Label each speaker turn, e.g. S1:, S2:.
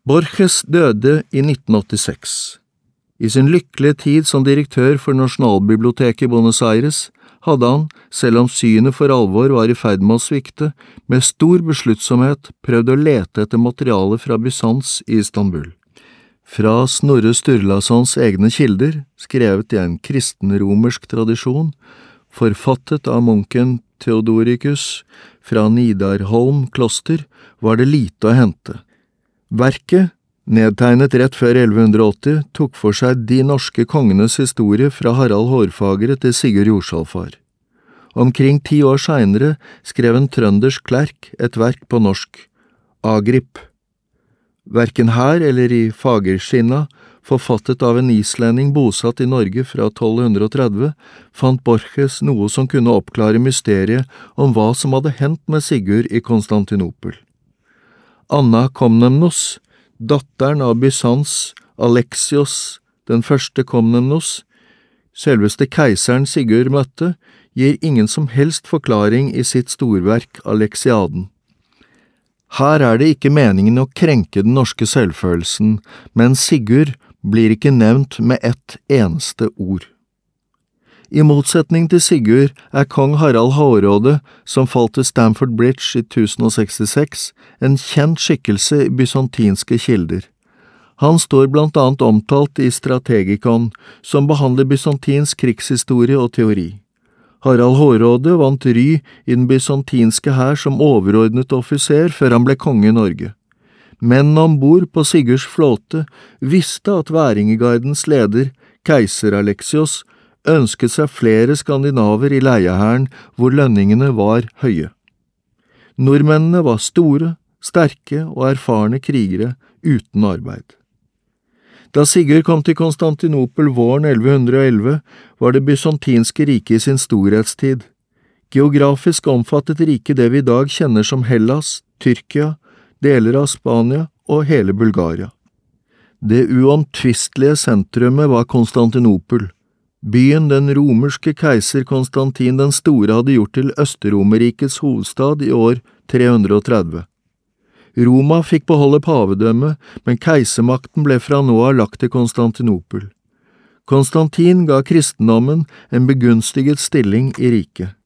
S1: Borges døde i 1986. I sin lykkelige tid som direktør for Nasjonalbiblioteket i Buenos Aires hadde han, selv om synet for alvor var i ferd med å svikte, med stor besluttsomhet prøvd å lete etter materiale fra Bysants i Istanbul. Fra Snorre Sturlasons egne kilder, skrevet i en kristen-romersk tradisjon, forfattet av munken Theodoricus fra Nidarholm kloster, var det lite å hente. Verket, nedtegnet rett før 1180, tok for seg de norske kongenes historie fra Harald Hårfagre til Sigurd Jorsalfar. Omkring 10 år senere skrev en trøndersk klerk et verk på norsk, Agrip. Verken her eller i Fagerskinna, forfattet av en islending bosatt i Norge fra 1230, fant Borges noe som kunne oppklare mysteriet om hva som hadde hendt med Sigurd i Konstantinopel. Anna Komnenos, datteren av Bysants Alexios, den første Komnenos, selveste keiseren Sigurd møtte, gir ingen som helst forklaring i sitt storverk Alexiaden. Her er det ikke meningen å krenke den norske selvfølelsen, men Sigurd blir ikke nevnt med ett eneste ord. I motsetning til Sigurd er kong Harald Hårråde, som falt til Stamford Bridge i 1066, en kjent skikkelse i bysantinske kilder. Han står blant annet omtalt i Strategikon, som behandler bysantinsk krigshistorie og teori. Harald Hårråde vant ry i den bysantinske hær som overordnet offiser før han ble konge i Norge. Menn ombord på Sigurds flåte visste at Væringegardens leder, keiser Alexios, ønsket seg flere skandinaver i leiehæren hvor lønningene var høye. Nordmennene var store, sterke og erfarne krigere uten arbeid. Da Sigurd kom til Konstantinopel våren 1111, var det bysantinske riket i sin storhetstid. Geografisk omfattet riket det vi i dag kjenner som Hellas, Tyrkia, deler av Spania og hele Bulgaria. Det uomtvistelige sentrumet var Konstantinopel. Byen den romerske keiser Konstantin den store hadde gjort til Østerromerrikets hovedstad i år 330. Roma fikk beholde pavedømmet, men keisermakten ble fra nå av lagt til Konstantinopel. Konstantin ga kristendommen en begunstiget stilling i riket.